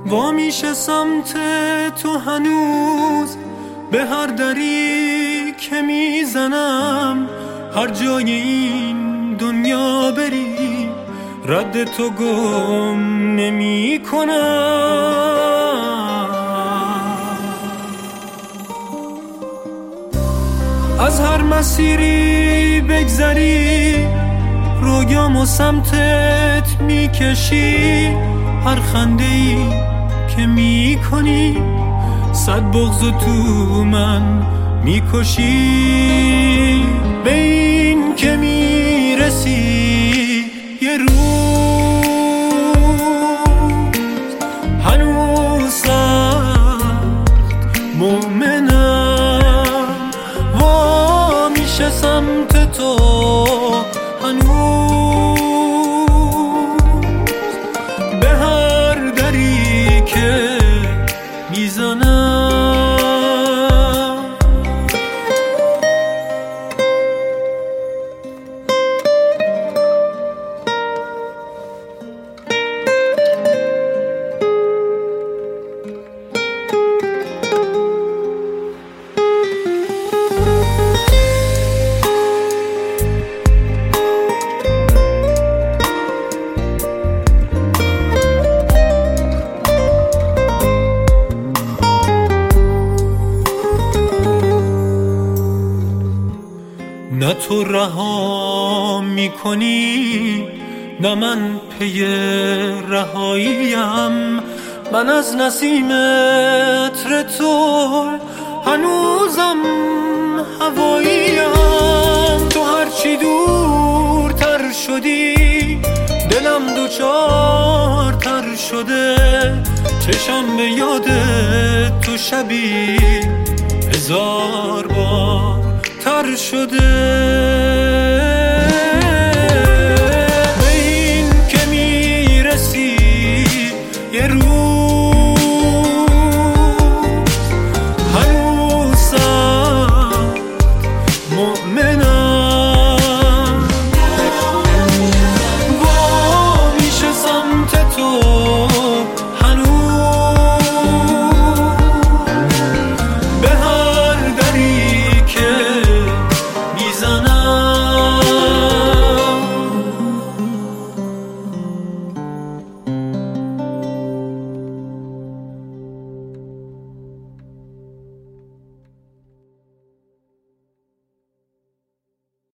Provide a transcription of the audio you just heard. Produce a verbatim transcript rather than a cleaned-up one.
وا میشه سمت تو هنوز، به هر دری که میزنم، هر جای این دنیا بری رد تو گم نمی کنم. از هر مسیری بگذری رویام و سمتت میکشی، هر خنده‌ای که میکنی صد بغض تو من میکشی. به این که میرسی یه روز هنوز سخت مؤمنم، وا میشه سمت تو هنوز، به هر دری که میزنم. نه تو رها میکنی نه من پی رهاییم، من از نسیم عطر تو هنوزم هواییم. تو هرچی دورتر شدی دلم دوچارتر شده، چشم به یاد تو شبی هزار بار تر شده.